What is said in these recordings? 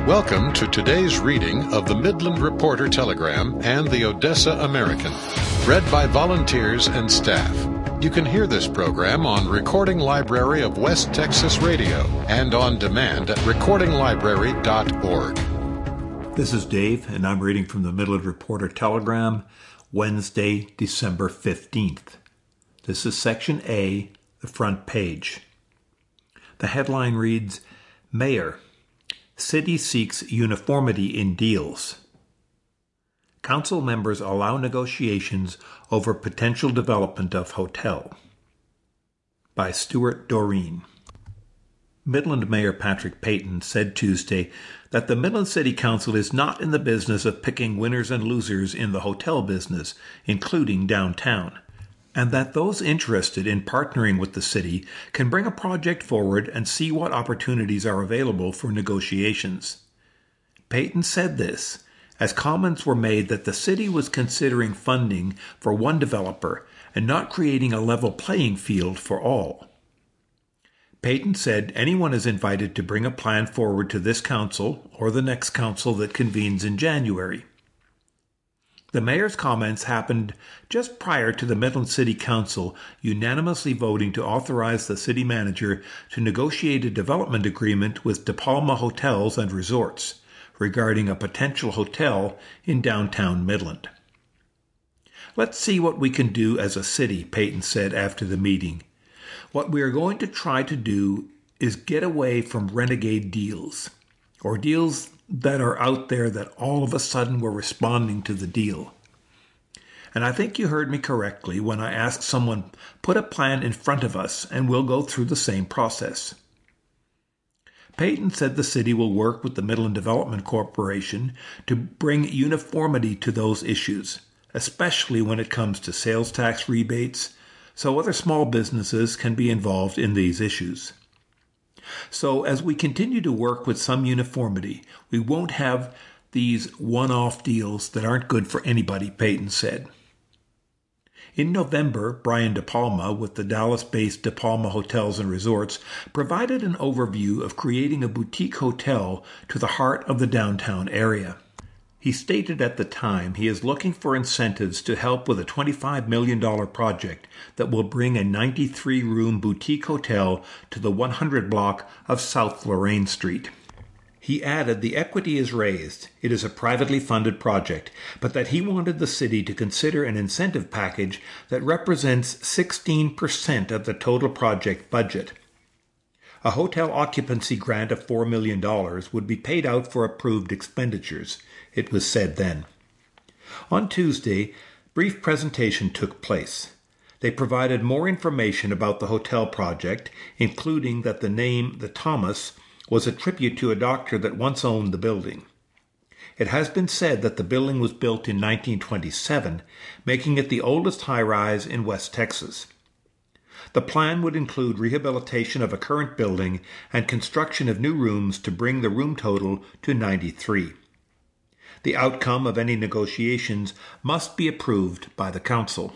Welcome to today's reading of the Midland Reporter Telegram and the Odessa American, read by volunteers and staff. You can hear this program on Recording Library of West Texas Radio and on demand at recordinglibrary.org. This is Dave, and I'm reading from the Midland Reporter Telegram, Wednesday, December 15th. This is Section A, the front page. The headline reads, Mayor, City seeks uniformity in deals. Council members allow negotiations over potential development of hotel. By Stuart Doreen. Midland Mayor Patrick Payton said Tuesday that the Midland City Council is not in the business of picking winners and losers in the hotel business, including downtown, and that those interested in partnering with the city can bring a project forward and see what opportunities are available for negotiations. Payton said this as comments were made that the city was considering funding for one developer and not creating a level playing field for all. Payton said anyone is invited to bring a plan forward to this council or the next council that convenes in January. The mayor's comments happened just prior to the Midland City Council unanimously voting to authorize the city manager to negotiate a development agreement with De Palma Hotels and Resorts regarding a potential hotel in downtown Midland. Let's see what we can do as a city, Payton said after the meeting. What we are going to try to do is get away from renegade deals, or deals that are out there that all of a sudden we're responding to the deal. And I think you heard me correctly when I asked someone, put a plan in front of us and we'll go through the same process. Payton said the city will work with the Midland Development Corporation to bring uniformity to those issues, especially when it comes to sales tax rebates, so other small businesses can be involved in these issues. So as we continue to work with some uniformity, we won't have these one-off deals that aren't good for anybody, Payton said. In November, Brian De Palma, with the Dallas-based De Palma Hotels and Resorts, provided an overview of creating a boutique hotel to the heart of the downtown area. He stated at the time he is looking for incentives to help with a $25 million project that will bring a 93-room boutique hotel to the 100 block of South Lorraine Street. He added the equity is raised, it is a privately funded project, but that he wanted the city to consider an incentive package that represents 16% of the total project budget. A hotel occupancy grant of $4 million would be paid out for approved expenditures, it was said then. On Tuesday, brief presentation took place. They provided more information about the hotel project, including that the name The Thomas was a tribute to a doctor that once owned the building. It has been said that the building was built in 1927, making it the oldest high-rise in West Texas. The plan would include rehabilitation of a current building and construction of new rooms to bring the room total to 93. The outcome of any negotiations must be approved by the council.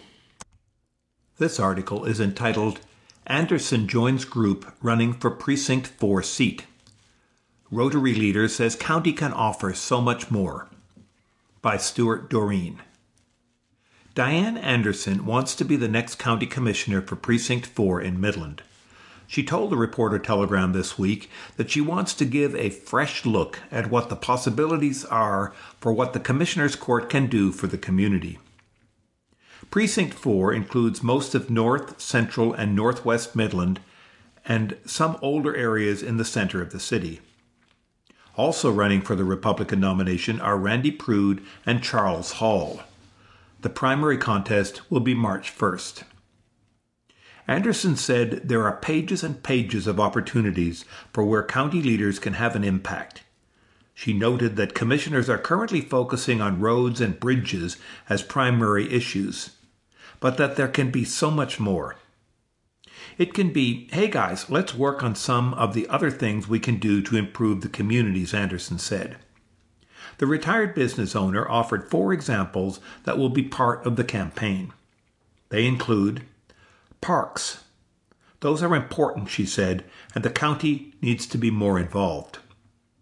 This article is entitled, Anderson Joins Group Running for Precinct 4 Seat. Rotary Leader Says County Can Offer So Much More. By Stuart Doreen. Diane Anderson wants to be the next county commissioner for Precinct 4 in Midland. She told the Reporter Telegram this week that she wants to give a fresh look at what the possibilities are for what the Commissioner's Court can do for the community. Precinct 4 includes most of North, Central, and Northwest Midland and some older areas in the center of the city. Also running for the Republican nomination are Randy Prude and Charles Hall. The primary contest will be March 1st. Anderson said there are pages and pages of opportunities for where county leaders can have an impact. She noted that commissioners are currently focusing on roads and bridges as primary issues, but that there can be so much more. It can be, hey guys, let's work on some of the other things we can do to improve the communities, Anderson said. The retired business owner offered 4 examples that will be part of the campaign. They include parks. Those are important, she said, and the county needs to be more involved.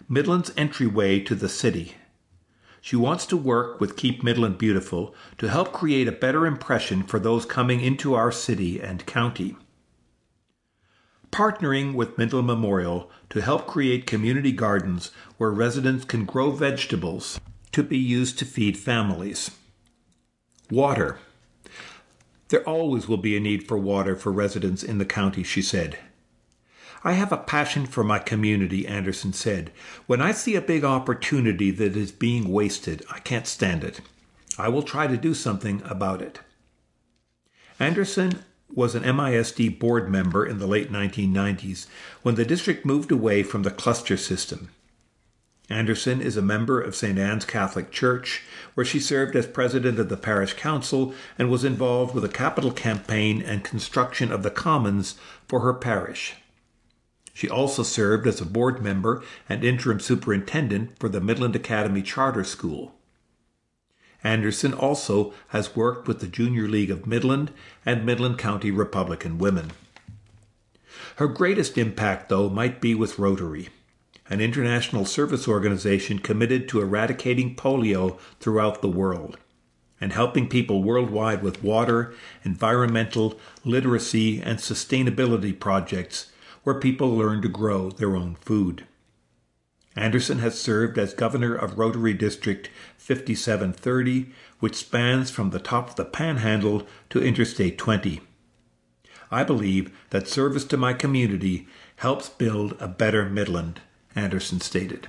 Midland's entryway to the city. She wants to work with Keep Midland Beautiful to help create a better impression for those coming into our city and county. Partnering with Midland Memorial to help create community gardens where residents can grow vegetables to be used to feed families. Water. There always will be a need for water for residents in the county, she said. I have a passion for my community, Anderson said. When I see a big opportunity that is being wasted, I can't stand it. I will try to do something about it. Anderson was an MISD board member in the late 1990s when the district moved away from the cluster system. Anderson is a member of St. Anne's Catholic Church, where she served as president of the parish council and was involved with a capital campaign and construction of the commons for her parish. She also served as a board member and interim superintendent for the Midland Academy Charter School. Anderson also has worked with the Junior League of Midland and Midland County Republican Women. Her greatest impact, though, might be with Rotary, an international service organization committed to eradicating polio throughout the world and helping people worldwide with water, environmental, literacy, and sustainability projects where people learn to grow their own food. Anderson has served as governor of Rotary District 5730, which spans from the top of the Panhandle to Interstate 20. I believe that service to my community helps build a better Midland, Anderson stated.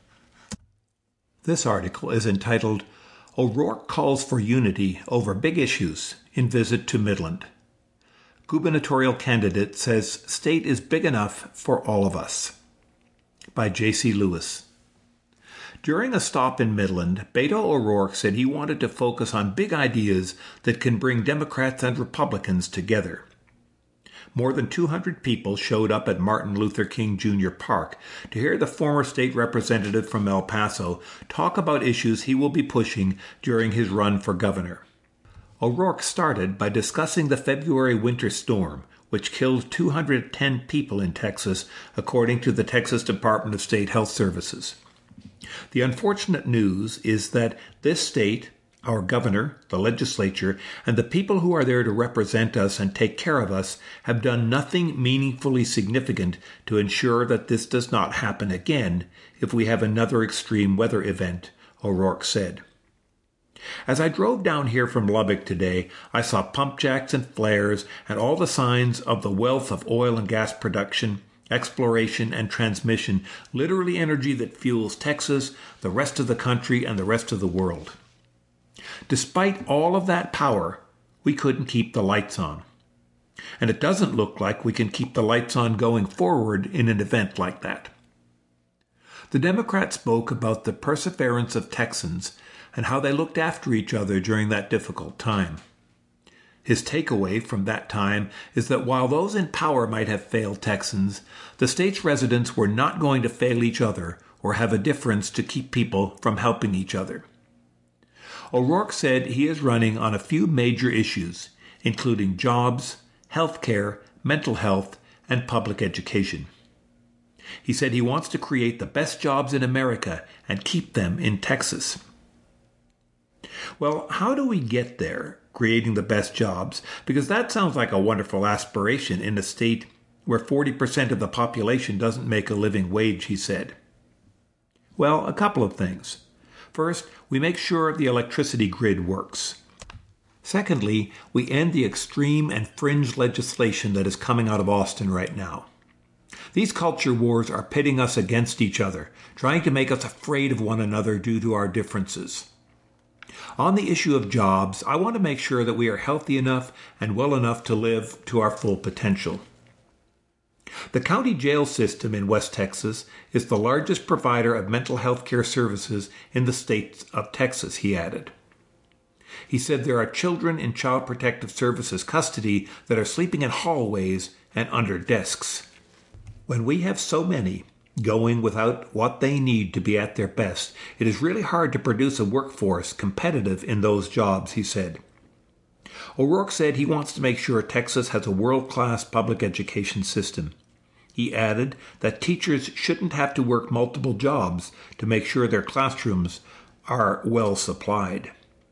This article is entitled, O'Rourke Calls for Unity Over Big Issues in Visit to Midland. Gubernatorial candidate says state is big enough for all of us. By J.C. Lewis. During a stop in Midland, Beto O'Rourke said he wanted to focus on big ideas that can bring Democrats and Republicans together. More than 200 people showed up at Martin Luther King Jr. Park to hear the former state representative from El Paso talk about issues he will be pushing during his run for governor. O'Rourke started by discussing the February winter storm, which killed 210 people in Texas, according to the Texas Department of State Health Services. The unfortunate news is that this state, our governor, the legislature, and the people who are there to represent us and take care of us have done nothing meaningfully significant to ensure that this does not happen again if we have another extreme weather event, O'Rourke said. As I drove down here from Lubbock today, I saw pump jacks and flares and all the signs of the wealth of oil and gas production, exploration, and transmission, literally energy that fuels Texas, the rest of the country, and the rest of the world. Despite all of that power, we couldn't keep the lights on. And it doesn't look like we can keep the lights on going forward in an event like that. The Democrat spoke about the perseverance of Texans and how they looked after each other during that difficult time. His takeaway from that time is that while those in power might have failed Texans, the state's residents were not going to fail each other or have a difference to keep people from helping each other. O'Rourke said he is running on a few major issues, including jobs, health care, mental health, and public education. He said he wants to create the best jobs in America and keep them in Texas. Well, how do we get there, creating the best jobs? Because that sounds like a wonderful aspiration in a state where 40% of the population doesn't make a living wage, he said. Well, a couple of things. First, we make sure the electricity grid works. Secondly, we end the extreme and fringe legislation that is coming out of Austin right now. These culture wars are pitting us against each other, trying to make us afraid of one another due to our differences. On the issue of jobs, I want to make sure that we are healthy enough and well enough to live to our full potential. The county jail system in West Texas is the largest provider of mental health care services in the state of Texas, he added. He said there are children in Child Protective Services custody that are sleeping in hallways and under desks. When we have so many going without what they need to be at their best, it is really hard to produce a workforce competitive in those jobs, he said. O'Rourke said he wants to make sure Texas has a world-class public education system. He added that teachers shouldn't have to work multiple jobs to make sure their classrooms are well supplied.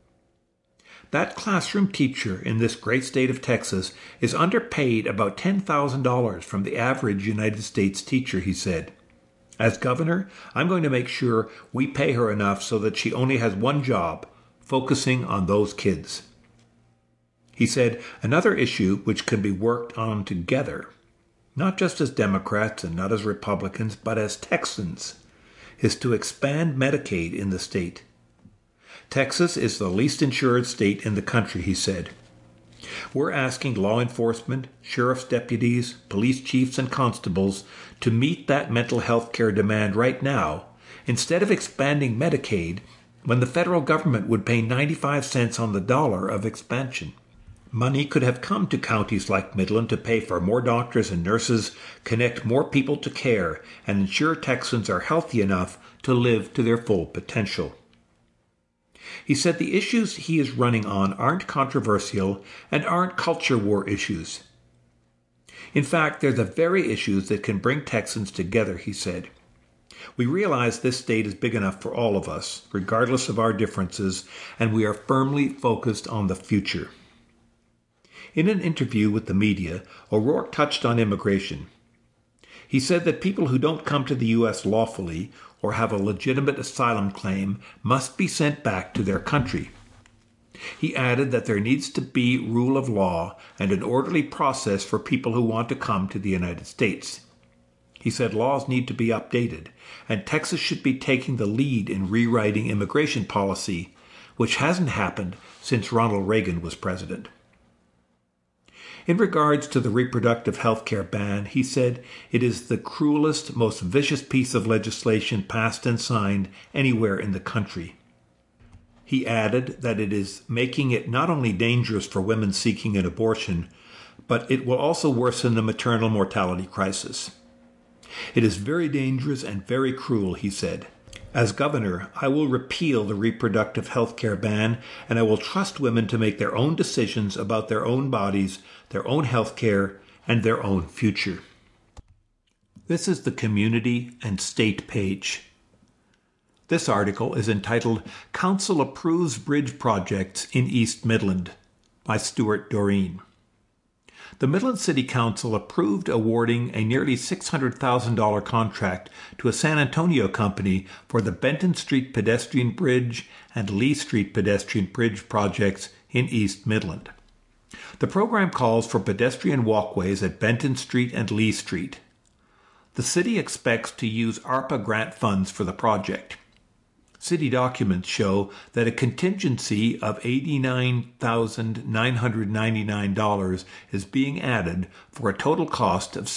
That classroom teacher in this great state of Texas is underpaid about $10,000 from the average United States teacher, he said. As governor, I'm going to make sure we pay her enough so that she only has one job, focusing on those kids. He said another issue which can be worked on together, not just as Democrats and not as Republicans, but as Texans, is to expand Medicaid in the state. Texas is the least insured state in the country, he said. We're asking law enforcement, sheriff's deputies, police chiefs, and constables to meet that mental health care demand right now, instead of expanding Medicaid when the federal government would pay 95 cents on the dollar of expansion. Money could have come to counties like Midland to pay for more doctors and nurses, connect more people to care, and ensure Texans are healthy enough to live to their full potential. He said the issues he is running on aren't controversial and aren't culture war issues. In fact, they're the very issues that can bring Texans together, he said. We realize this state is big enough for all of us, regardless of our differences, and we are firmly focused on the future. In an interview with the media, O'Rourke touched on immigration. He said that people who don't come to the U.S. lawfully or have a legitimate asylum claim must be sent back to their country. He added that there needs to be rule of law and an orderly process for people who want to come to the United States. He said laws need to be updated, and Texas should be taking the lead in rewriting immigration policy, which hasn't happened since Ronald Reagan was president. In regards to the reproductive health care ban, he said it is the cruelest, most vicious piece of legislation passed and signed anywhere in the country. He added that it is making it not only dangerous for women seeking an abortion, but it will also worsen the maternal mortality crisis. It is very dangerous and very cruel, he said. As governor, I will repeal the reproductive health care ban, and I will trust women to make their own decisions about their own bodies, their own health care, and their own future. This is the community and state page. This article is entitled Council Approves Bridge Projects in East Midland by Stuart Doreen. The Midland City Council approved awarding a nearly $600,000 contract to a San Antonio company for the Benton Street Pedestrian Bridge and Lee Street Pedestrian Bridge projects in East Midland. The program calls for pedestrian walkways at Benton Street and Lee Street. The city expects to use ARPA grant funds for the project. City documents show that a contingency of $89,999 is being added for a total cost of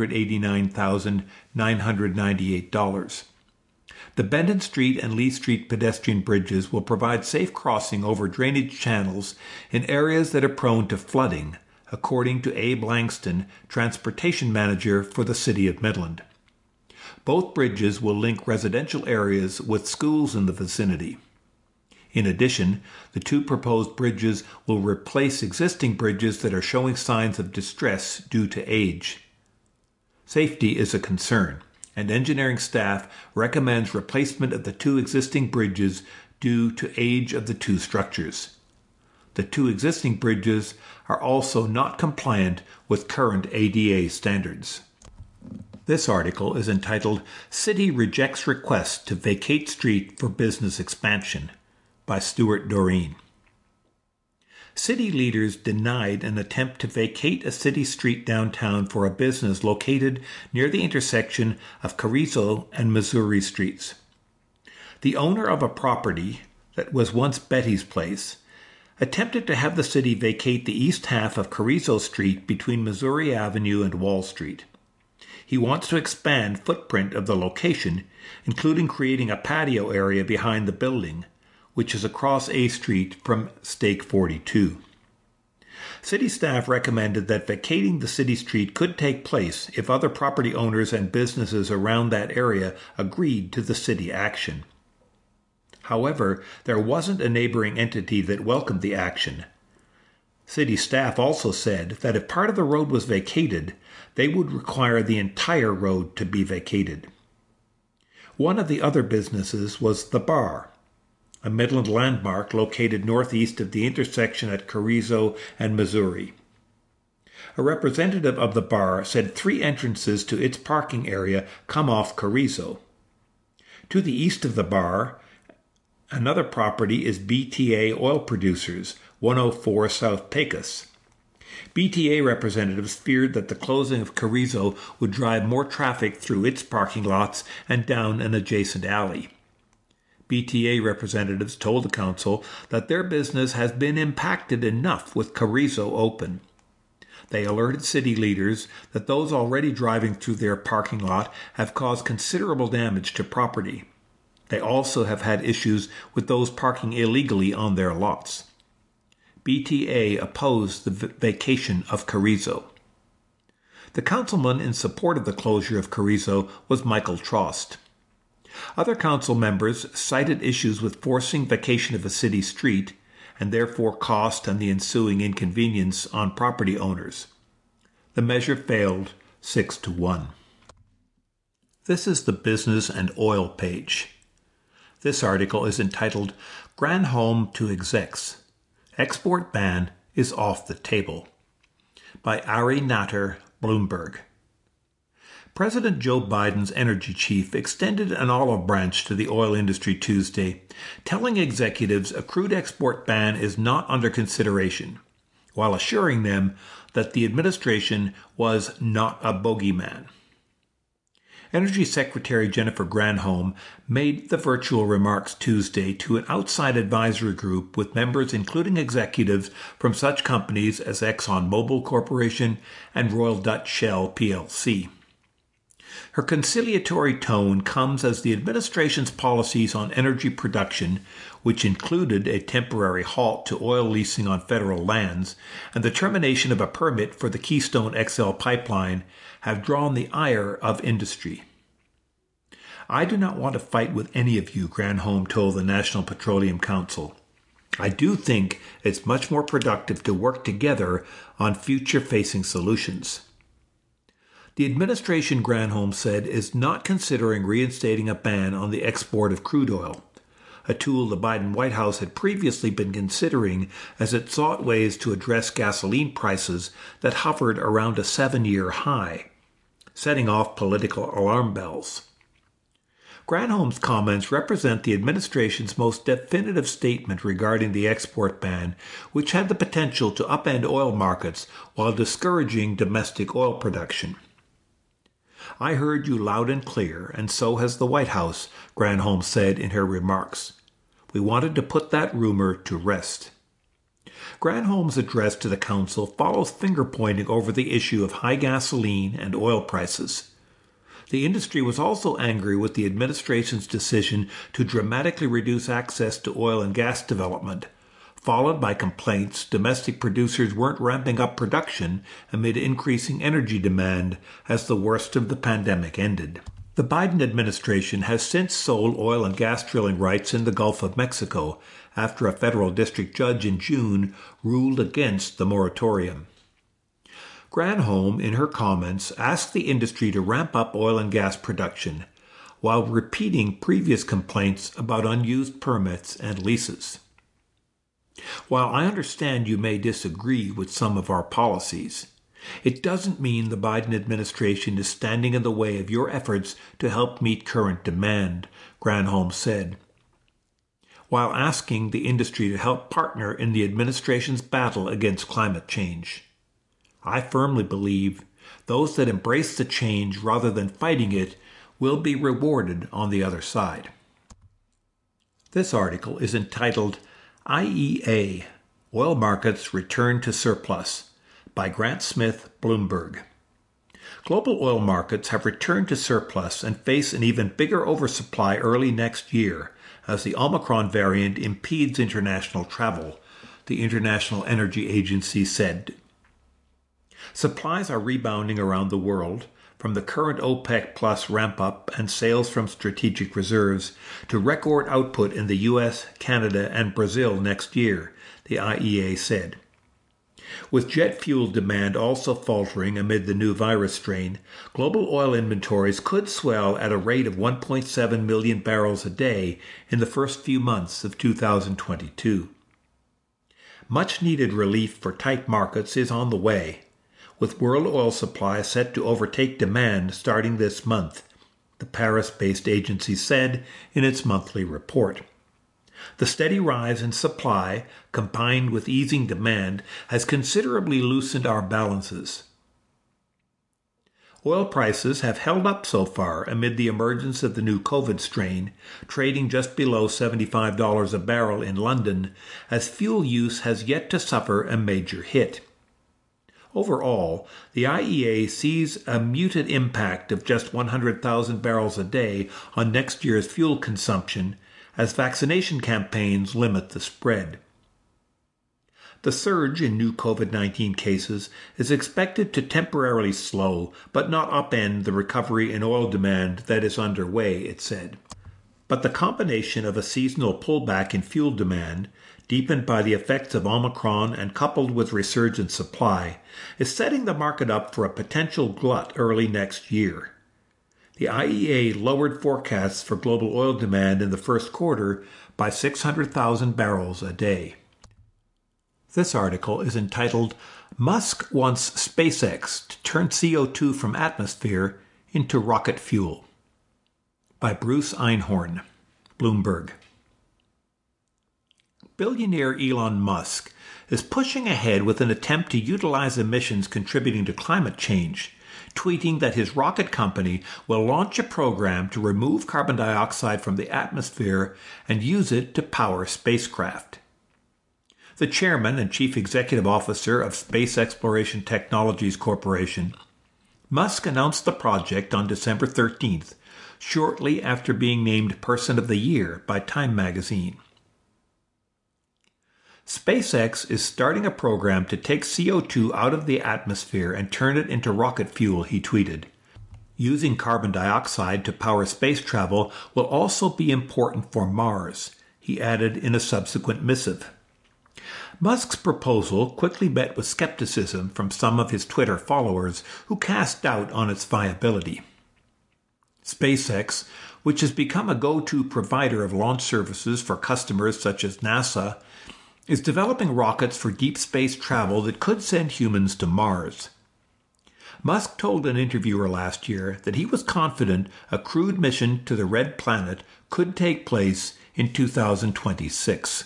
$689,998. The Benton Street and Lee Street pedestrian bridges will provide safe crossing over drainage channels in areas that are prone to flooding, according to Abe Langston, transportation manager for the City of Midland. Both bridges will link residential areas with schools in the vicinity. In addition, the two proposed bridges will replace existing bridges that are showing signs of distress due to age. Safety is a concern, and engineering staff recommends replacement of the two existing bridges due to age of the two structures. The two existing bridges are also not compliant with current ADA standards. This article is entitled City Rejects Request to Vacate Street for Business Expansion by Stuart Doreen. City leaders denied an attempt to vacate a city street downtown for a business located near the intersection of Carrizo and Missouri Streets. The owner of a property that was once Betty's Place attempted to have the city vacate the east half of Carrizo Street between Missouri Avenue and Wall Street. He wants to expand footprint of the location, including creating a patio area behind the building, which is across A Street from Stake 42. City staff recommended that vacating the city street could take place if other property owners and businesses around that area agreed to the city action. However, there wasn't a neighboring entity that welcomed the action. City staff also said that if part of the road was vacated, they would require the entire road to be vacated. One of the other businesses was The Bar, a Midland landmark located northeast of the intersection at Carrizo and Missouri. A representative of The Bar said 3 entrances to its parking area come off Carrizo. To the east of The Bar, another property is BTA Oil Producers, 104 South Pecos. BTA representatives feared that the closing of Carrizo would drive more traffic through its parking lots and down an adjacent alley. BTA representatives told the council that their business has been impacted enough with Carrizo open. They alerted city leaders that those already driving through their parking lot have caused considerable damage to property. They also have had issues with those parking illegally on their lots. BTA opposed the vacation of Carrizo. The councilman in support of the closure of Carrizo was Michael Trost. Other council members cited issues with forcing vacation of a city street and therefore cost and the ensuing inconvenience on property owners. The measure failed 6-1. This is the Business and Oil page. This article is entitled Granholm to Execs. Export Ban is Off the Table by Ari Natter, Bloomberg. President Joe Biden's energy chief extended an olive branch to the oil industry Tuesday, telling executives a crude export ban is not under consideration, while assuring them that the administration was not a bogeyman. Energy Secretary Jennifer Granholm made the virtual remarks Tuesday to an outside advisory group with members including executives from such companies as ExxonMobil Corporation and Royal Dutch Shell plc. Her conciliatory tone comes as the administration's policies on energy production, which included a temporary halt to oil leasing on federal lands and the termination of a permit for the Keystone XL pipeline, have drawn the ire of industry. I do not want to fight with any of you, Granholm told the National Petroleum Council. I do think it's much more productive to work together on future-facing solutions. The administration, Granholm said, is not considering reinstating a ban on the export of crude oil, a tool the Biden White House had previously been considering as it sought ways to address gasoline prices that hovered around a 7-year high, setting off political alarm bells. Granholm's comments represent the administration's most definitive statement regarding the export ban, which had the potential to upend oil markets while discouraging domestic oil production. I heard you loud and clear, and so has the White House, Granholm said in her remarks. We wanted to put that rumor to rest. Granholm's address to the council follows finger-pointing over the issue of high gasoline and oil prices. The industry was also angry with the administration's decision to dramatically reduce access to oil and gas development, followed by complaints domestic producers weren't ramping up production amid increasing energy demand as the worst of the pandemic ended. The Biden administration has since sold oil and gas drilling rights in the Gulf of Mexico after a federal district judge in June ruled against the moratorium. Granholm, in her comments, asked the industry to ramp up oil and gas production, while repeating previous complaints about unused permits and leases. While I understand you may disagree with some of our policies, it doesn't mean the Biden administration is standing in the way of your efforts to help meet current demand, Granholm said, while asking the industry to help partner in the administration's battle against climate change. I firmly believe those that embrace the change rather than fighting it will be rewarded on the other side. This article is entitled IEA, Oil Markets Return to Surplus by Grant Smith, Bloomberg. Global oil markets have returned to surplus and face an even bigger oversupply early next year as the Omicron variant impedes international travel, the International Energy Agency said. Supplies are rebounding around the world, from the current OPEC Plus ramp-up and sales from strategic reserves to record output in the U.S., Canada, and Brazil next year, the IEA said. With jet fuel demand also faltering amid the new virus strain, global oil inventories could swell at a rate of 1.7 million barrels a day in the first few months of 2022. Much-needed relief for tight markets is on the way, with world oil supply set to overtake demand starting this month, the Paris-based agency said in its monthly report. The steady rise in supply, combined with easing demand, has considerably loosened our balances. Oil prices have held up so far amid the emergence of the new COVID strain, trading just below $75 a barrel in London, as fuel use has yet to suffer a major hit. Overall, the IEA sees a muted impact of just 100,000 barrels a day on next year's fuel consumption as vaccination campaigns limit the spread. The surge in new COVID-19 cases is expected to temporarily slow but not upend the recovery in oil demand that is underway, it said. But the combination of a seasonal pullback in fuel demand, deepened by the effects of Omicron and coupled with resurgent supply, is setting the market up for a potential glut early next year. The IEA lowered forecasts for global oil demand in the first quarter by 600,000 barrels a day. This article is entitled, Musk Wants SpaceX to Turn CO2 from Atmosphere into Rocket Fuel, by Bruce Einhorn, Bloomberg. Billionaire Elon Musk is pushing ahead with an attempt to utilize emissions contributing to climate change, tweeting that his rocket company will launch a program to remove carbon dioxide from the atmosphere and use it to power spacecraft. The chairman and chief executive officer of Space Exploration Technologies Corporation, Musk announced the project on December 13th, shortly after being named Person of the Year by Time magazine. SpaceX is starting a program to take CO2 out of the atmosphere and turn it into rocket fuel, he tweeted. Using carbon dioxide to power space travel will also be important for Mars, he added in a subsequent missive. Musk's proposal quickly met with skepticism from some of his Twitter followers who cast doubt on its viability. SpaceX, which has become a go-to provider of launch services for customers such as NASA, is developing rockets for deep space travel that could send humans to Mars. Musk told an interviewer last year that he was confident a crewed mission to the Red Planet could take place in 2026.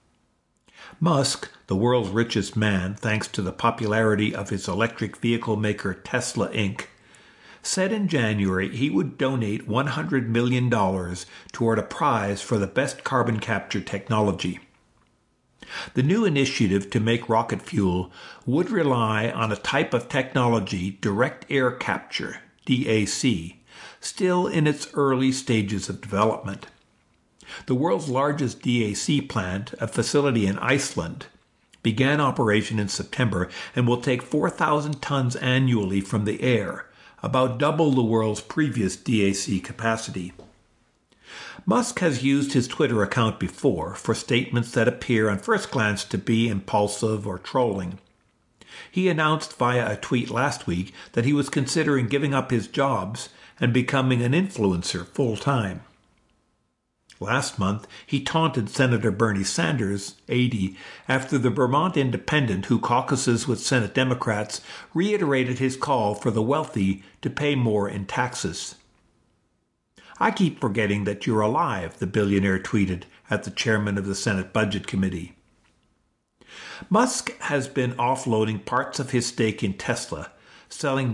Musk, the world's richest man thanks to the popularity of his electric vehicle maker Tesla Inc., said in January he would donate $100 million toward a prize for the best carbon capture technology. The new initiative to make rocket fuel would rely on a type of technology, direct air capture, DAC, still in its early stages of development. The world's largest DAC plant, a facility in Iceland, began operation in September and will take 4,000 tons annually from the air, about double the world's previous DAC capacity. Musk has used his Twitter account before for statements that appear on first glance to be impulsive or trolling. He announced via a tweet last week that he was considering giving up his jobs and becoming an influencer full-time. Last month, he taunted Senator Bernie Sanders, 80, after the Vermont Independent, who caucuses with Senate Democrats, reiterated his call for the wealthy to pay more in taxes. I keep forgetting that you're alive, the billionaire tweeted at the chairman of the Senate Budget Committee. Musk has been offloading parts of his stake in Tesla, selling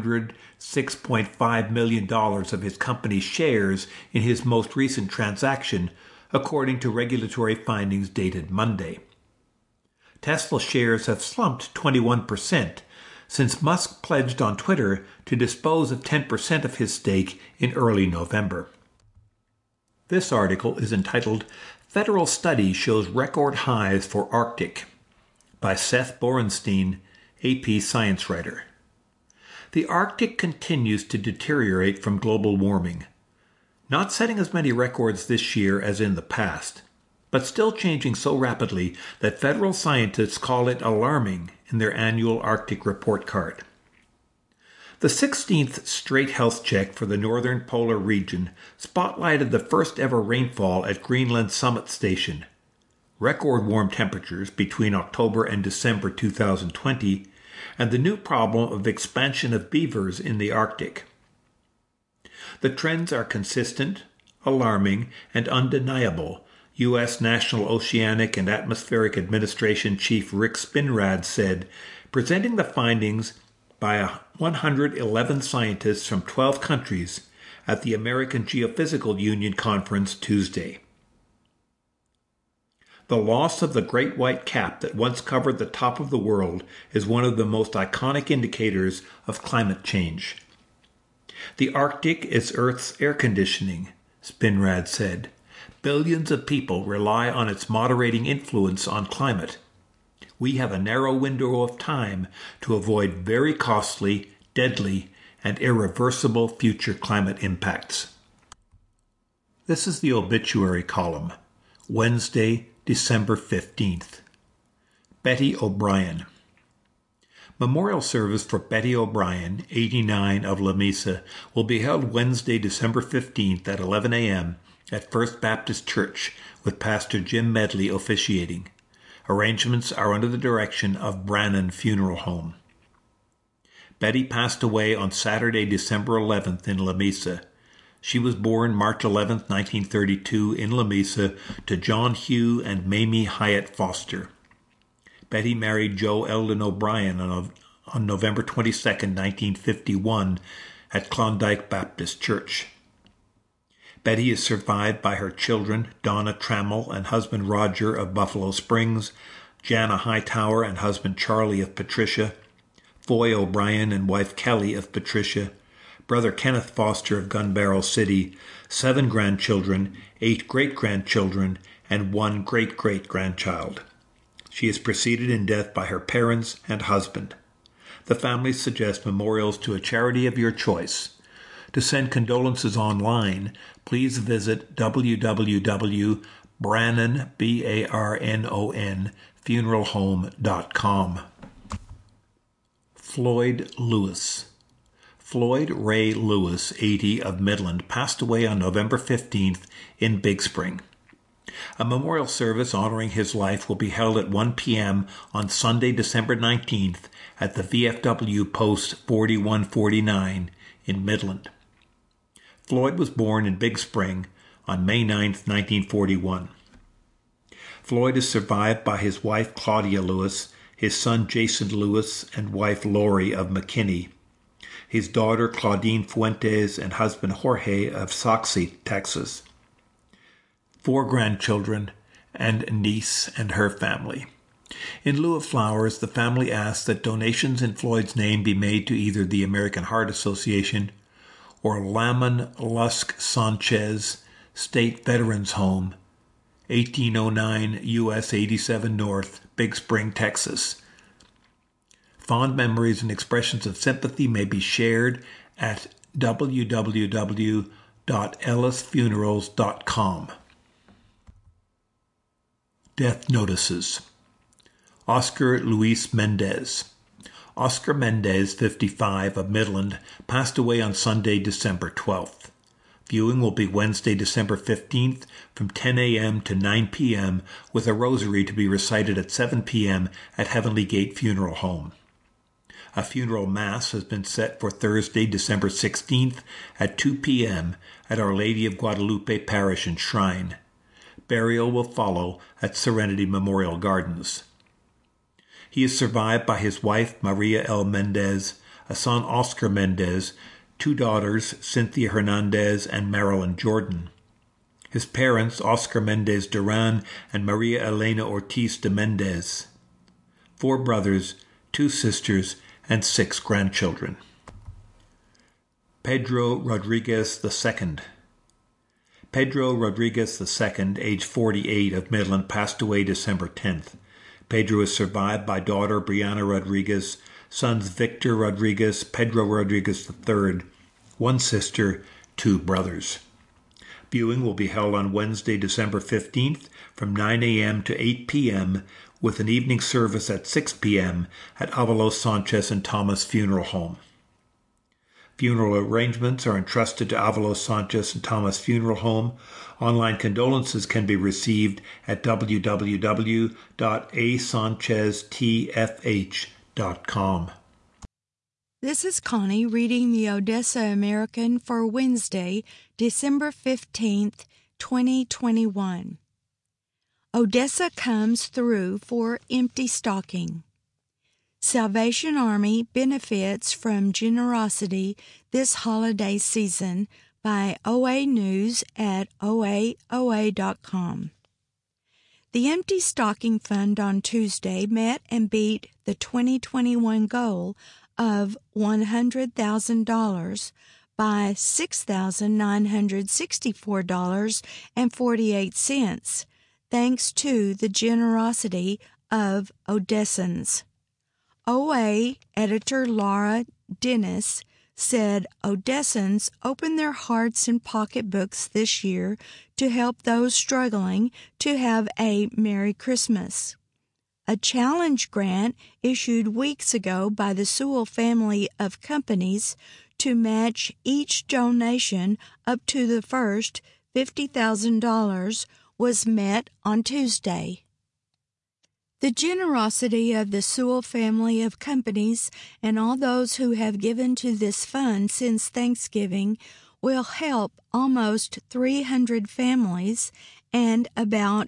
$906.5 million of his company's shares in his most recent transaction, according to regulatory findings dated Monday. Tesla shares have slumped 21%, since Musk pledged on Twitter to dispose of 10% of his stake in early November. This article is entitled, Federal Study Shows Record Highs for Arctic, by Seth Borenstein, AP science writer. The Arctic continues to deteriorate from global warming, not setting as many records this year as in the past, but still changing so rapidly that federal scientists call it alarming in their annual Arctic report card. The 16th straight health check for the northern polar region spotlighted the first ever rainfall at Greenland Summit Station, record warm temperatures between October and December 2020, and the new problem of expansion of beavers in the Arctic. The trends are consistent, alarming, and undeniable, U.S. National Oceanic and Atmospheric Administration Chief Rick Spinrad said, presenting the findings by 111 scientists from 12 countries at the American Geophysical Union Conference Tuesday. The loss of the great white cap that once covered the top of the world is one of the most iconic indicators of climate change. The Arctic is Earth's air conditioning, Spinrad said. Billions of people rely on its moderating influence on climate. We have a narrow window of time to avoid very costly, deadly, and irreversible future climate impacts. This is the obituary column, Wednesday, December 15th. Betty O'Brien. Memorial service for Betty O'Brien, 89, of Lamesa, will be held Wednesday, December 15th at 11 a.m. at First Baptist Church, with Pastor Jim Medley officiating. Arrangements are under the direction of Brannan Funeral Home. Betty passed away on Saturday, December 11th in Lamesa. She was born March 11, 1932, in Lamesa to John Hugh and Mamie Hyatt Foster. Betty married Joe Eldon O'Brien on November 22, 1951, at Klondike Baptist Church. Betty is survived by her children, Donna Trammell and husband Roger of Buffalo Springs, Jana Hightower and husband Charlie of Patricia, Foy O'Brien and wife Kelly of Patricia, brother Kenneth Foster of Gun Barrel City, 7 grandchildren, 8 great-grandchildren, and 1 great-great-grandchild. She is preceded in death by her parents and husband. The family suggests memorials to a charity of your choice. To send condolences online, please visit www.brannonfuneralhome.com. Floyd Lewis. Floyd Ray Lewis, 80, of Midland, passed away on November 15th in Big Spring. A memorial service honoring his life will be held at 1 p.m. on Sunday, December 19th at the VFW Post 4149 in Midland. Floyd was born in Big Spring on May 9, 1941. Floyd is survived by his wife Claudia Lewis, his son Jason Lewis, and wife Lori of McKinney, his daughter Claudine Fuentes, and husband Jorge of Soxy, Texas, 4 grandchildren, and a niece and her family. In lieu of flowers, the family asks that donations in Floyd's name be made to either the American Heart Association or Lamon Lusk Sanchez State Veterans Home, 1809 U.S. 87 North, Big Spring, Texas. Fond memories and expressions of sympathy may be shared at www.ellisfunerals.com. Death notices. Oscar Luis Mendez. Oscar Mendez, 55, of Midland, passed away on Sunday, December 12th. Viewing will be Wednesday, December 15th from 10 a.m. to 9 p.m. with a rosary to be recited at 7 p.m. at Heavenly Gate Funeral Home. A funeral mass has been set for Thursday, December 16th at 2 p.m. at Our Lady of Guadalupe Parish and Shrine. Burial will follow at Serenity Memorial Gardens. He is survived by his wife, Maria L. Mendez, a son, Oscar Mendez, 2 daughters, Cynthia Hernandez and Marilyn Jordan. His parents, Oscar Mendez Duran and Maria Elena Ortiz de Mendez. 4 brothers, 2 sisters, and 6 grandchildren. Pedro Rodriguez II. Pedro Rodriguez II, age 48, of Midland, passed away December 10th. Pedro is survived by daughter Brianna Rodriguez, sons Victor Rodriguez, Pedro Rodriguez III, 1 sister, 2 brothers. Viewing will be held on Wednesday, December 15th from 9 a.m. to 8 p.m. with an evening service at 6 p.m. at Avalos Sanchez and Thomas Funeral Home. Funeral arrangements are entrusted to Avalos Sanchez and Thomas Funeral Home. Online condolences can be received at www.asancheztfh.com. This is Connie reading the Odessa American for Wednesday, December 15th, 2021. Odessa comes through for empty stocking. Salvation Army benefits from generosity this holiday season by OA News at oaoa.com. The Empty Stocking Fund on Tuesday met and beat the 2021 goal of $100,000 by $6,964.48, thanks to the generosity of Odessans. OA editor Laura Dennis said Odessans opened their hearts and pocketbooks this year to help those struggling to have a Merry Christmas. A challenge grant issued weeks ago by the Sewell family of companies to match each donation up to the first $50,000 was met on Tuesday. The generosity of the Sewell family of companies and all those who have given to this fund since Thanksgiving will help almost 300 families and about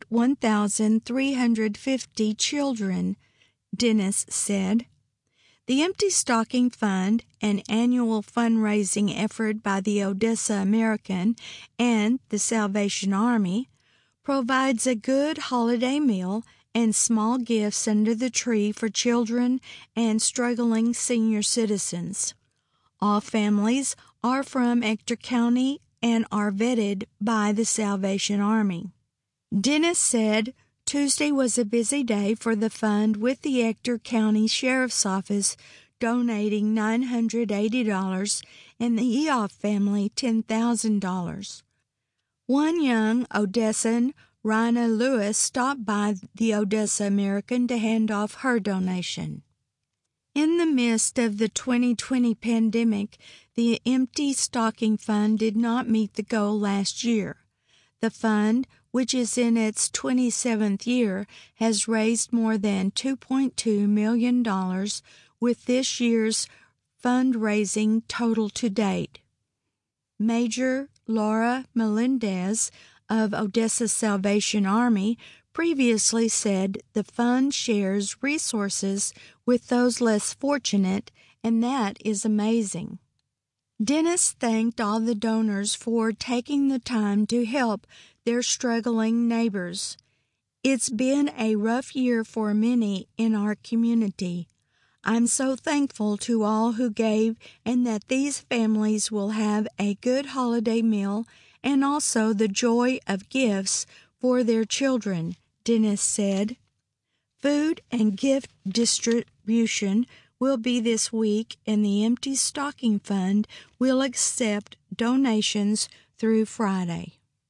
1,350 children, Dennis said. The Empty Stocking Fund, an annual fundraising effort by the Odessa American and the Salvation Army, provides a good holiday meal and small gifts under the tree for children and struggling senior citizens. All families are from Ector County and are vetted by the Salvation Army. Dennis said Tuesday was a busy day for the fund, with the Ector County Sheriff's Office donating $980 and the Eoff family $10,000. One young Odessan, Rhina Lewis, stopped by the Odessa American to hand off her donation. In the midst of the 2020 pandemic, the Empty Stocking Fund did not meet the goal last year. The fund, which is in its 27th year, has raised more than $2.2 million with this year's fundraising total to date. Major Laura Melendez of Odessa Salvation Army previously said the fund shares resources with those less fortunate, and that is amazing. Dennis thanked all the donors for taking the time to help their struggling neighbors. It's been a rough year for many in our community. I'm so thankful to all who gave, and that these families will have a good holiday meal and also the joy of gifts for their children, Dennis said. Food and gift distribution will be this week, and the Empty Stocking Fund will accept donations through Friday.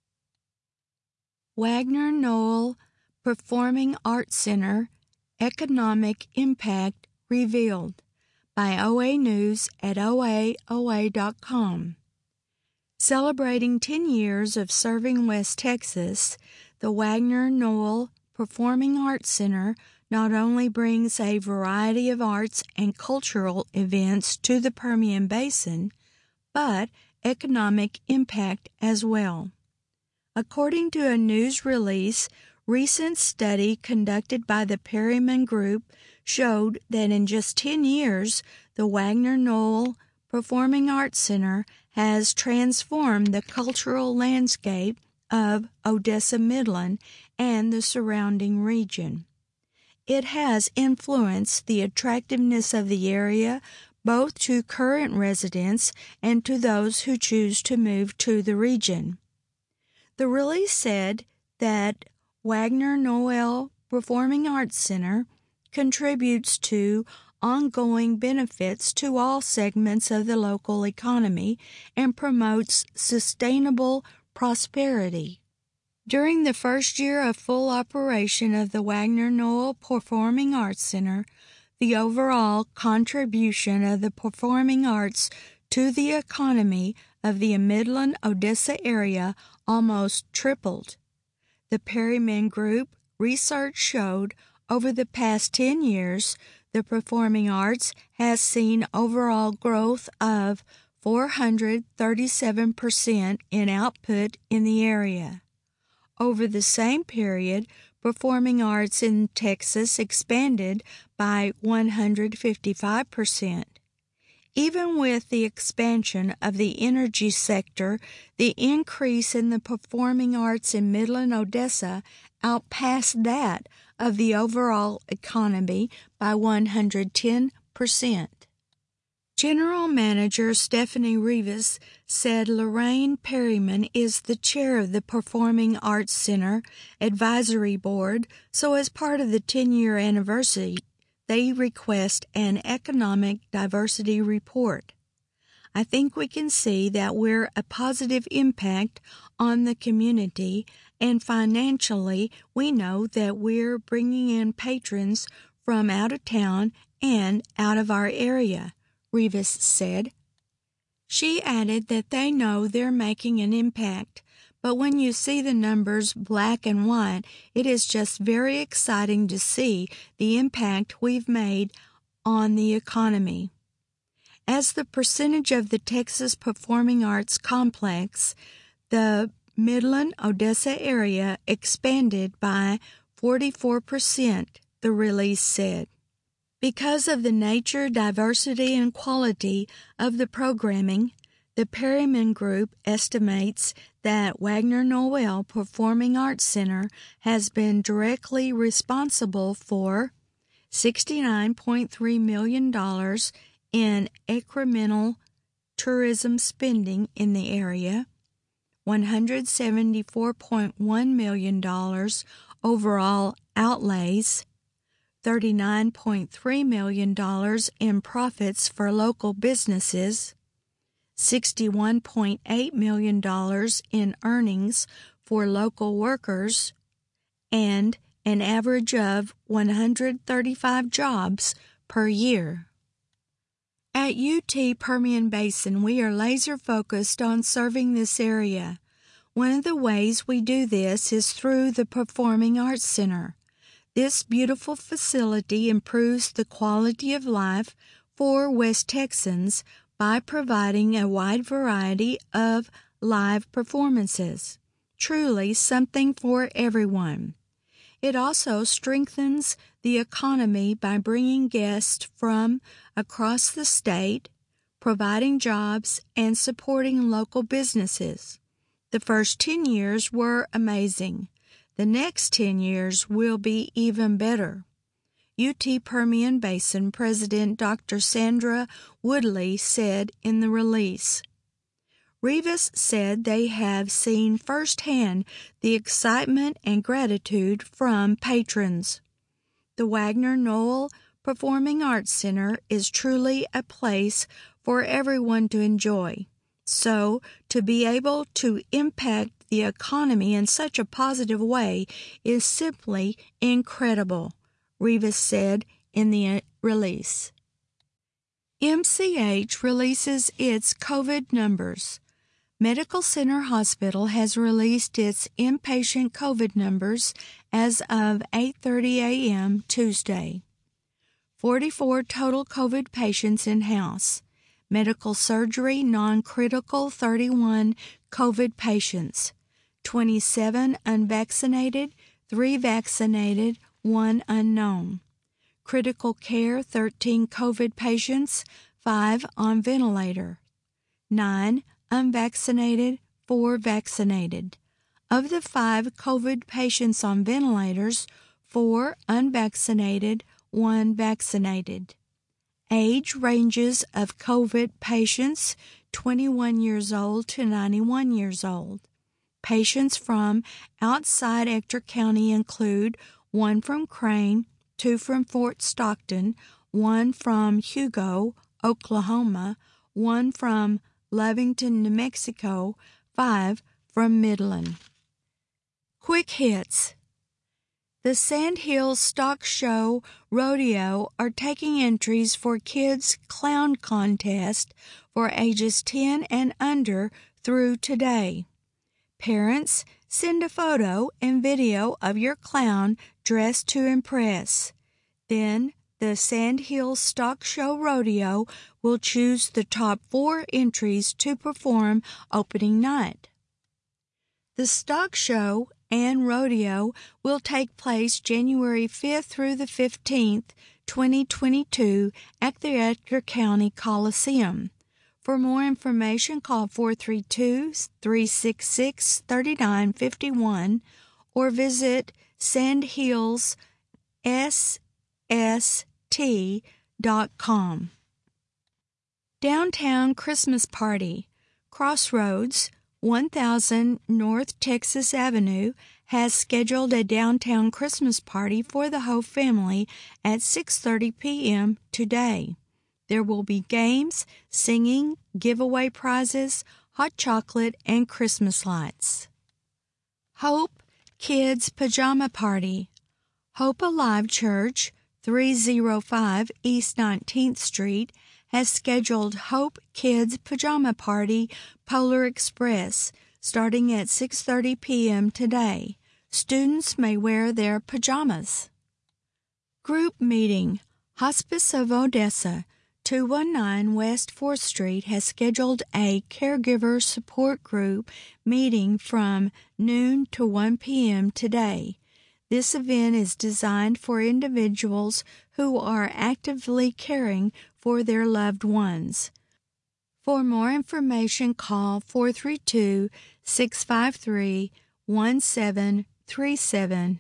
Wagner Knoll Performing Arts Center Economic Impact Revealed by OA News at oaoa.com. Celebrating 10 years of serving West Texas, the Wagner Knoll Performing Arts Center not only brings a variety of arts and cultural events to the Permian Basin, but economic impact as well. According to a news release, recent study conducted by the Perryman Group showed that in just 10 years, the Wagner Knoll Performing Arts Center has transformed the cultural landscape of Odessa Midland and the surrounding region. It has influenced the attractiveness of the area both to current residents and to those who choose to move to the region. The release said that Wagner Knoll Performing Arts Center contributes to ongoing benefits to all segments of the local economy and promotes sustainable prosperity. During the first year of full operation of the Wagner Noel Performing Arts Center, the overall contribution of the performing arts to the economy of the Midland-Odessa area almost tripled. The Perryman Group research showed over the past 10 years, the performing arts has seen overall growth of 437% in output in the area. Over the same period, performing arts in Texas expanded by 155%. Even with the expansion of the energy sector, the increase in the performing arts in Midland-Odessa outpaced that of the overall economy by 110%. General Manager Stephanie Rivas said Lorraine Perryman is the chair of the Performing Arts Center Advisory Board, so as part of the 10-year anniversary, they request an economic diversity report. I think we can see that we're a positive impact on the community, and financially we know that we're bringing in patrons from out of town and out of our area, Rivas said. She added that they know they're making an impact, but when you see the numbers black and white, it is just very exciting to see the impact we've made on the economy. As the percentage of the Texas Performing Arts Complex, the Midland-Odessa area expanded by 44%, the release said. Because of the nature, diversity, and quality of the programming, the Perryman Group estimates that Wagner Noel Performing Arts Center has been directly responsible for $69.3 million in incremental tourism spending in the area, $174.1 million overall outlays, $39.3 million in profits for local businesses, $61.8 million in earnings for local workers, and an average of 135 jobs per year. At UT Permian Basin, we are laser focused on serving this area. One of the ways we do this is through the Performing Arts Center. This beautiful facility improves the quality of life for West Texans by providing a wide variety of live performances. Truly something for everyone. It also strengthens the economy by bringing guests from across the state, providing jobs, and supporting local businesses. The first 10 years were amazing. The next 10 years will be even better. UT Permian Basin President Dr. Sandra Woodley said in the release. Rivas said they have seen firsthand the excitement and gratitude from patrons. The Wagner Noel Performing Arts Center is truly a place for everyone to enjoy. So, to be able to impact the economy in such a positive way is simply incredible, Rivas said in the release. MCH releases its COVID numbers. Medical Center Hospital has released its inpatient COVID numbers as of 8:30 a.m. Tuesday. 44 total COVID patients in-house. Medical surgery, non-critical, 31 COVID patients. 27 unvaccinated, 3 vaccinated, 1 unknown. Critical care, 13 COVID patients, 5 on ventilator. 9 unvaccinated, 4 vaccinated. Of the 5 COVID patients on ventilators, 4 unvaccinated, 1 vaccinated. Age ranges of COVID patients 21 years old to 91 years old. Patients from outside Ector County include 1 from Crane, 2 from Fort Stockton, 1 from Hugo, Oklahoma, 1 from Lovington, New Mexico, 5 from Midland. Quick hits. The Sand Hills Stock Show Rodeo are taking entries for Kids Clown Contest for ages 10 and under through today. Parents, send a photo and video of your clown dressed to impress. Then, the Sand Hills Stock Show Rodeo will choose the top 4 entries to perform opening night. The Stock Show and Rodeo will take place January 5th through the 15th, 2022 at the Ector County Coliseum. For more information, call 432-366-3951 or visit sandhillssst.com. Downtown Christmas Party. Crossroads, 1000 North Texas Avenue, has scheduled a downtown Christmas party for the whole family at 6:30 p.m. today. There will be games, singing, giveaway prizes, hot chocolate, and Christmas lights. Hope Kids Pajama Party. Hope Alive Church, 305 East 19th Street, has scheduled Hope Kids Pajama Party Polar Express starting at 6:30 p.m. today. Students may wear their pajamas. Group Meeting. Hospice of Odessa, 219 West 4th Street, has scheduled a caregiver support group meeting from noon to 1 p.m. today. This event is designed for individuals who are actively caring for their loved ones. For more information, call 432-653-1737.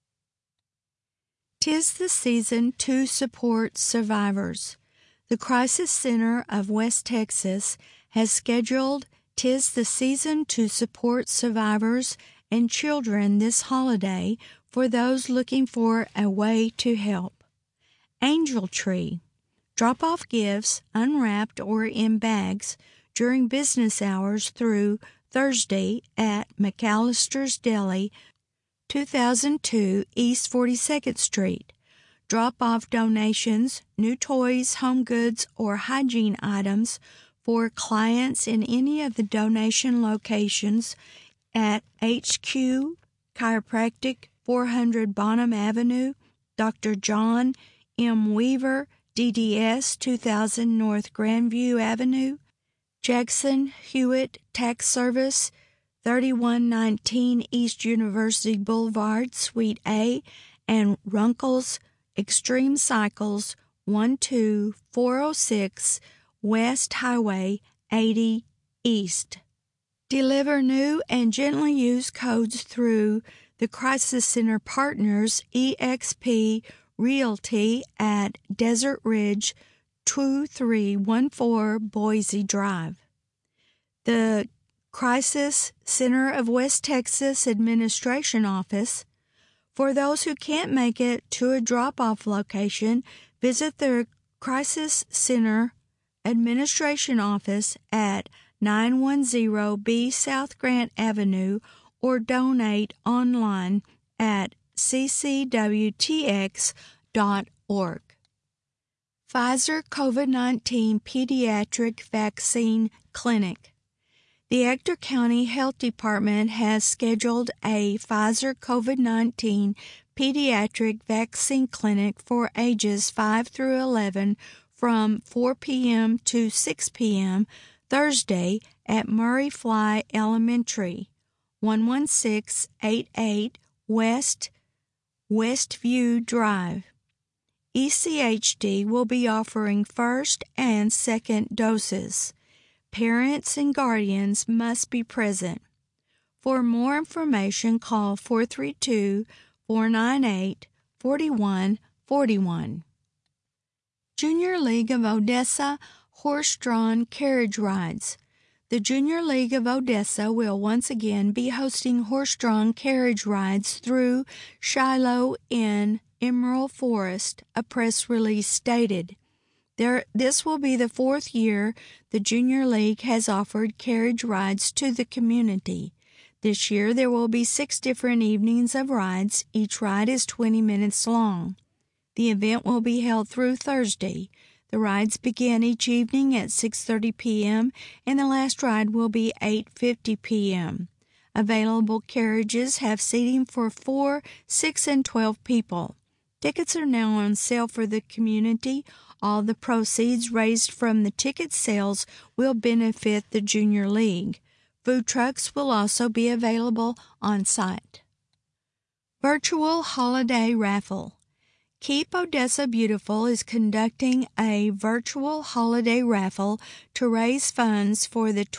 'Tis the season to support survivors. The Crisis Center of West Texas has scheduled 'Tis the Season to Support Survivors and Children this holiday for those looking for a way to help. Angel Tree. Drop off gifts, unwrapped or in bags, during business hours through Thursday at McAllister's Deli, 2002 East 42nd Street. Drop off donations, new toys, home goods, or hygiene items for clients in any of the donation locations at HQ Chiropractic, 400 Bonham Avenue, Dr. John M. Weaver, DDS, 2000 North Grandview Avenue, Jackson Hewitt Tax Service, 3119 East University Boulevard, Suite A, and Runkle's Extreme Cycles, 12406 West Highway 80 East. Deliver new and gently used codes through the Crisis Center Partners eXp Realty at Desert Ridge, 2314 Boise Drive. The Crisis Center of West Texas Administration Office. For those who can't make it to a drop-off location, visit the Crisis Center Administration Office at 910B South Grant Avenue or donate online at ccwtx.org. Pfizer COVID-19 Pediatric Vaccine Clinic. The Ector County Health Department has scheduled a Pfizer COVID-19 Pediatric Vaccine Clinic for ages 5 through 11 from 4 p.m. to 6 p.m. Thursday at Murray Fly Elementary, 11688 Westview Drive. ECHD will be offering first and second doses. Parents and guardians must be present. For more information, call 432-498-4141. Junior League of Odessa Horse-Drawn Carriage Rides. The Junior League of Odessa will once again be hosting horse-drawn carriage rides through Shiloh in Emerald Forest, a press release stated. This will be the 4th year the Junior League has offered carriage rides to the community. This year there will be 6 different evenings of rides. Each ride is 20 minutes long. The event will be held through Thursday. The rides begin each evening at 6:30 p.m. and the last ride will be 8:50 p.m. Available carriages have seating for 4, 6, and 12 people. Tickets are now on sale for the community. All the proceeds raised from the ticket sales will benefit the Junior League. Food trucks will also be available on site. Virtual Holiday Raffle. Keep Odessa Beautiful is conducting a virtual holiday raffle to raise funds for the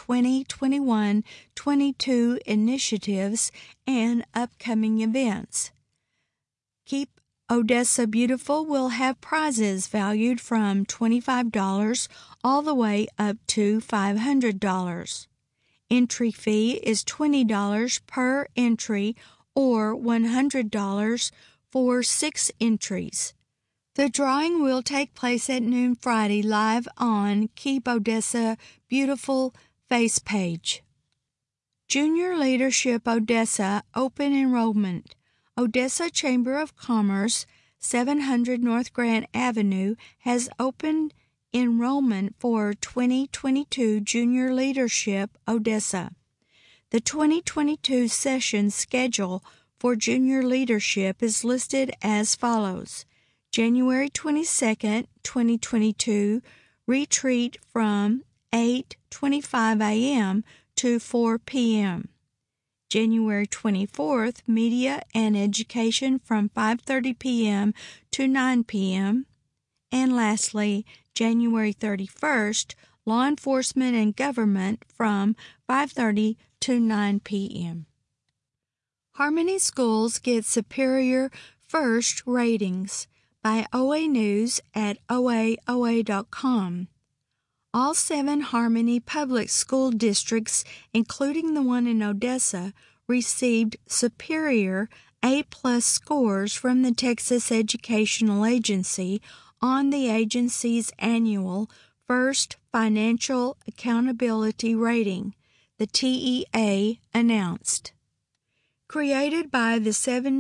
2021-22 initiatives and upcoming events. Keep Odessa Beautiful will have prizes valued from $25 all the way up to $500. Entry fee is $20 per entry or $100 for 6 entries. The drawing will take place at noon Friday live on Keep Odessa Beautiful face page. Junior Leadership Odessa Open Enrollment. Odessa Chamber of Commerce, 700 North Grant Avenue, has opened enrollment for 2022 Junior Leadership Odessa. The 2022 session schedule for Junior Leadership is listed as follows. January 22nd, 2022, retreat from 8:25 a.m. to 4 p.m. January 24th, media and education from 5:30 p.m. to 9 p.m. And lastly, January 31st, law enforcement and government from 5:30 to 9 p.m. Harmony Schools get superior first ratings by OA News at oaoa.com. All 7 Harmony public school districts, including the one in Odessa, received superior A+ scores from the Texas Educational Agency on the agency's annual First Financial Accountability Rating, the TEA announced. Created by the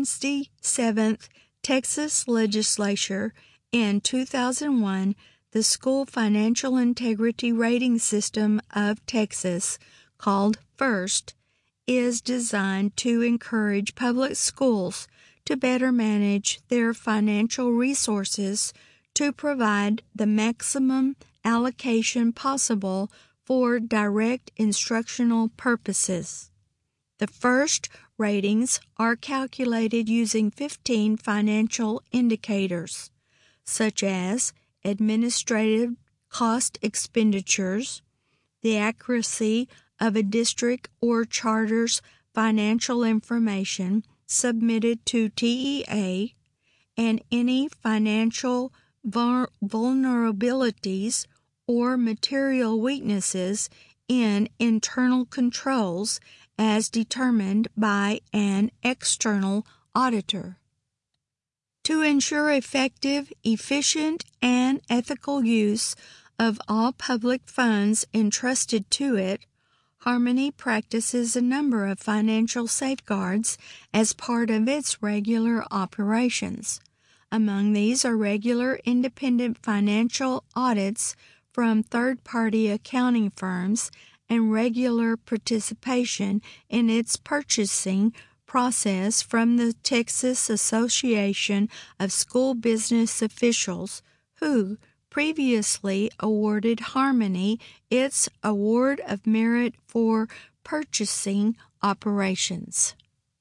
77th Texas Legislature in 2001, the School Financial Integrity Rating System of Texas, called FIRST, is designed to encourage public schools to better manage their financial resources to provide the maximum allocation possible for direct instructional purposes. The FIRST ratings are calculated using 15 financial indicators, such as administrative cost expenditures, the accuracy of a district or charter's financial information submitted to TEA, and any financial vulnerabilities or material weaknesses in internal controls as determined by an external auditor. To ensure effective, efficient, and ethical use of all public funds entrusted to it, Harmony practices a number of financial safeguards as part of its regular operations. Among these are regular independent financial audits from third-party accounting firms and regular participation in its purchasing process from the Texas Association of School Business Officials, who previously awarded Harmony its Award of Merit for Purchasing Operations.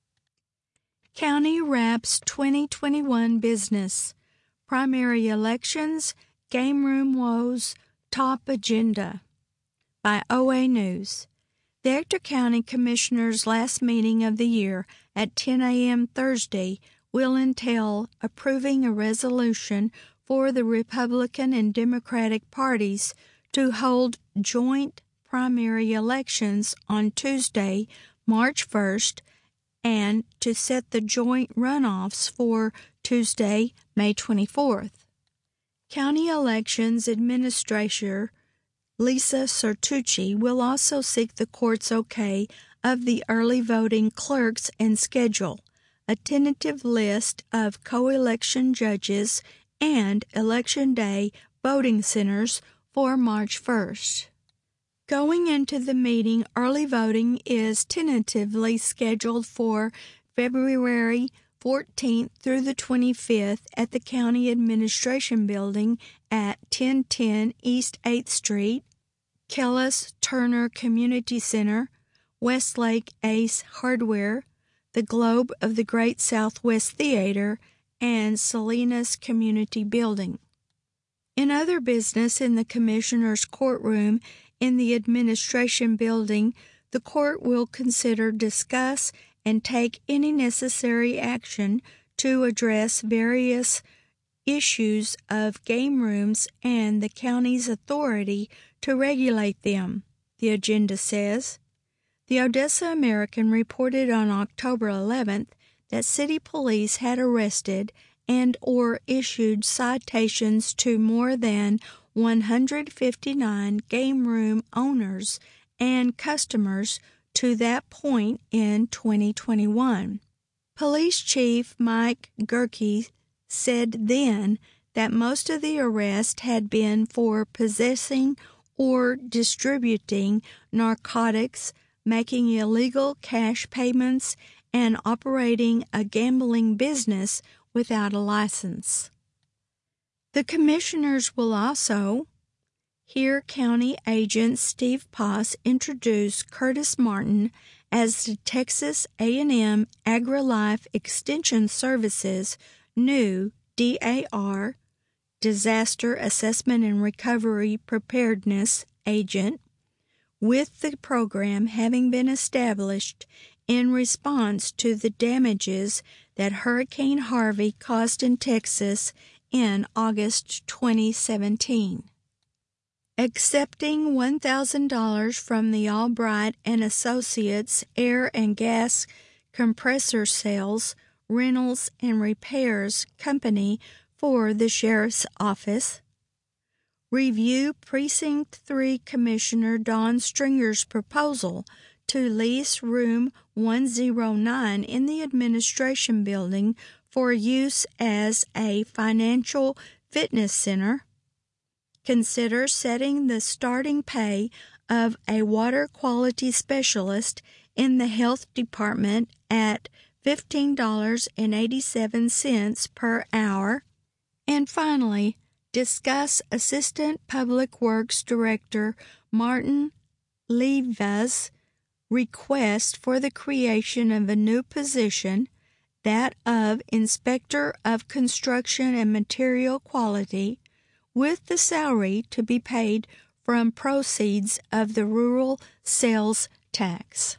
County wraps 2021 business. Primary elections, game room woes, top agenda. By OA News. The Ector County Commissioners' last meeting of the year at 10 a.m. Thursday will entail approving a resolution for the Republican and Democratic parties to hold joint primary elections on Tuesday, March 1st, and to set the joint runoffs for Tuesday, May 24th. County Elections Administrator Lisa Certucci will also seek the court's okay of the early voting clerks and schedule, a tentative list of co-election judges, and Election Day voting centers for March 1st. Going into the meeting, early voting is tentatively scheduled for February 14th through the 25th at the County Administration Building at 1010 East 8th Street, Kellis Turner Community Center, Westlake Ace Hardware, the Globe of the Great Southwest Theater, and Salinas Community Building. In other business in the Commissioner's courtroom in the Administration Building, the court will consider, discuss, and take any necessary action to address various issues of game rooms and the county's authority to regulate them, the agenda says. The Odessa American reported on October 11th that city police had arrested and or issued citations to more than 159 game room owners and customers to that point in 2021. Police Chief Mike Gerke said then that most of the arrests had been for possessing or distributing narcotics, making illegal cash payments, and operating a gambling business without a license. The commissioners will also hear County Agent Steve Poss introduce Curtis Martin as the Texas A&M AgriLife Extension Services new DAR, Disaster Assessment and Recovery Preparedness Agent, with the program having been established in response to the damages that Hurricane Harvey caused in Texas in August 2017. Accepting $1,000 from the Albright and Associates Air and Gas Compressor Sales, Rentals, and Repairs Company for the Sheriff's Office. Review Precinct 3 Commissioner Don Stringer's proposal to lease room 109 in the Administration Building for use as a financial fitness center. Consider setting the starting pay of a water quality specialist in the Health Department at $15.87 per hour. And finally, discuss Assistant Public Works Director Martin Leva's request for the creation of a new position, that of Inspector of Construction and Material Quality, with the salary to be paid from proceeds of the rural sales tax.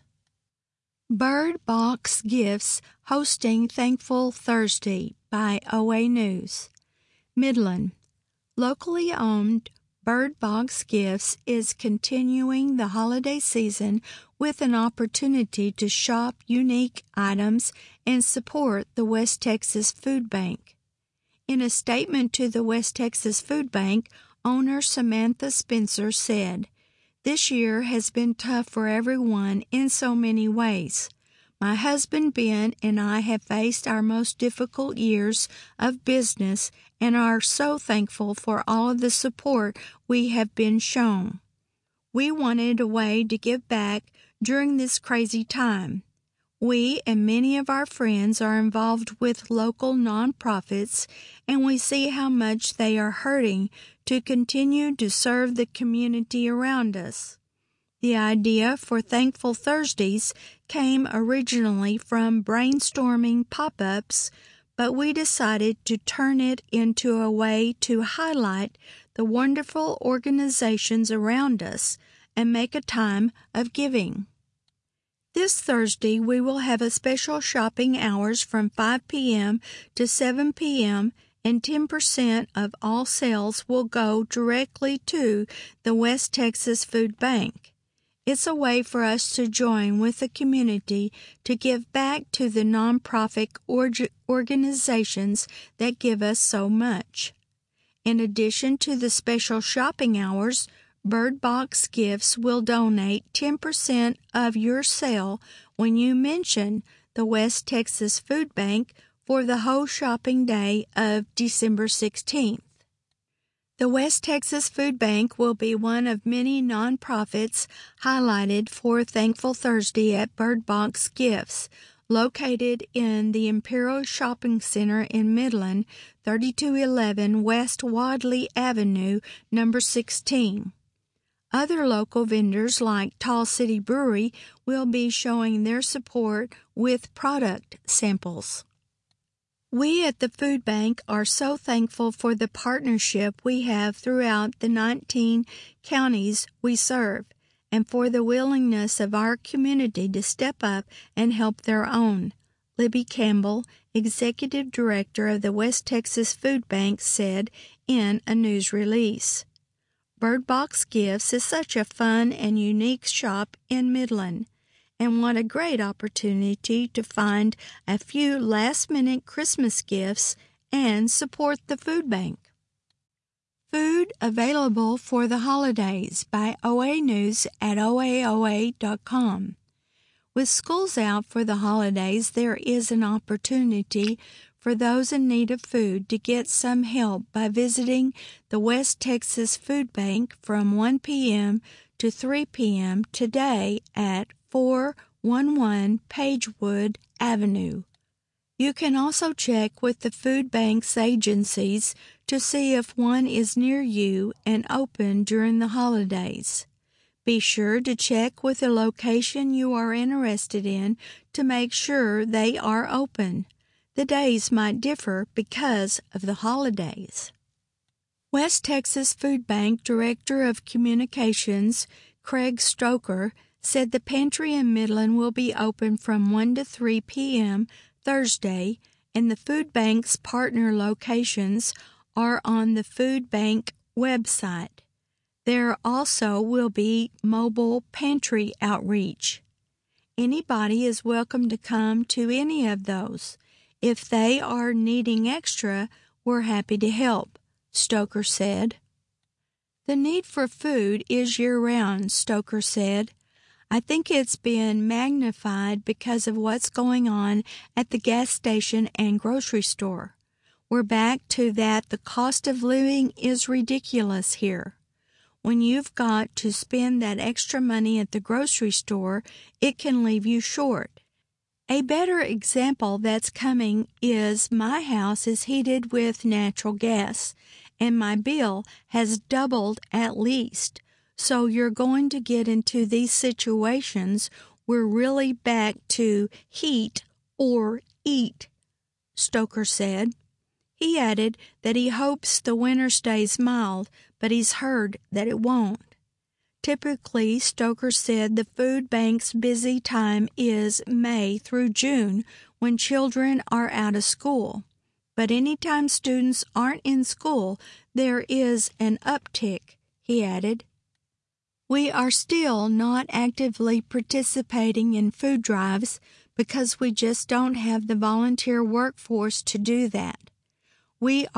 Bird Box Gifts hosting Thankful Thursday by OA News. Midland. Locally owned Bird Box Gifts is continuing the holiday season with an opportunity to shop unique items and support the West Texas Food Bank. In a statement to the West Texas Food Bank, owner Samantha Spencer said, "This year has been tough for everyone in so many ways. My husband Ben and I have faced our most difficult years of business and are so thankful for all of the support we have been shown. We wanted a way to give back during this crazy time. We and many of our friends are involved with local nonprofits, and we see how much they are hurting to continue to serve the community around us." The idea for Thankful Thursdays came originally from brainstorming pop-ups, but we decided to turn it into a way to highlight the wonderful organizations around us and make a time of giving. This Thursday, we will have a special shopping hours from 5 p.m. to 7 p.m., and 10% of all sales will go directly to the West Texas Food Bank. It's a way for us to join with the community to give back to the nonprofit organizations that give us so much. In addition to the special shopping hours, Bird Box Gifts will donate 10% of your sale when you mention the West Texas Food Bank for the whole shopping day of December 16th. The West Texas Food Bank will be one of many nonprofits highlighted for Thankful Thursday at Bird Box Gifts, located in the Imperial Shopping Center in Midland, 3211 West Wadley Avenue, number 16. Other local vendors like Tall City Brewery will be showing their support with product samples. We at the Food Bank are so thankful for the partnership we have throughout the 19 counties we serve, and for the willingness of our community to step up and help their own. Libby Campbell, Executive Director of the West Texas Food Bank, said in a news release. Bird Box Gifts is such a fun and unique shop in Midland, and what a great opportunity to find a few last-minute Christmas gifts and support the food bank. Food available for the holidays by OA News at OAOA.com. With schools out for the holidays, there is an opportunity for those in need of food to get some help by visiting the West Texas Food Bank from 1 p.m. to 3 p.m. today at 411 Pagewood Avenue. You can also check with the food bank's agencies to see if one is near you and open during the holidays. Be sure to check with the location you are interested in to make sure they are open. The days might differ because of the holidays. West Texas Food Bank Director of Communications, Craig Stoker, said the pantry in Midland will be open from 1 to 3 p.m. Thursday, and the food bank's partner locations are on the food bank website. There also will be mobile pantry outreach. Anybody is welcome to come to any of those. If they are needing extra, we're happy to help, Stoker said. The need for food is year-round, Stoker said. I think it's been magnified because of what's going on at the gas station and grocery store. We're back to that the cost of living is ridiculous here. When you've got to spend that extra money at the grocery store, it can leave you short. A better example that's coming is my house is heated with natural gas, and my bill has doubled at least. So you're going to get into these situations we're really back to heat or eat, Stoker said. He added that he hopes the winter stays mild, but he's heard that it won't. Typically, Stoker said the food bank's busy time is May through June when children are out of school. But anytime students aren't in school, there is an uptick, he added. We are still not actively participating in food drives because we just don't have the volunteer workforce to do that. We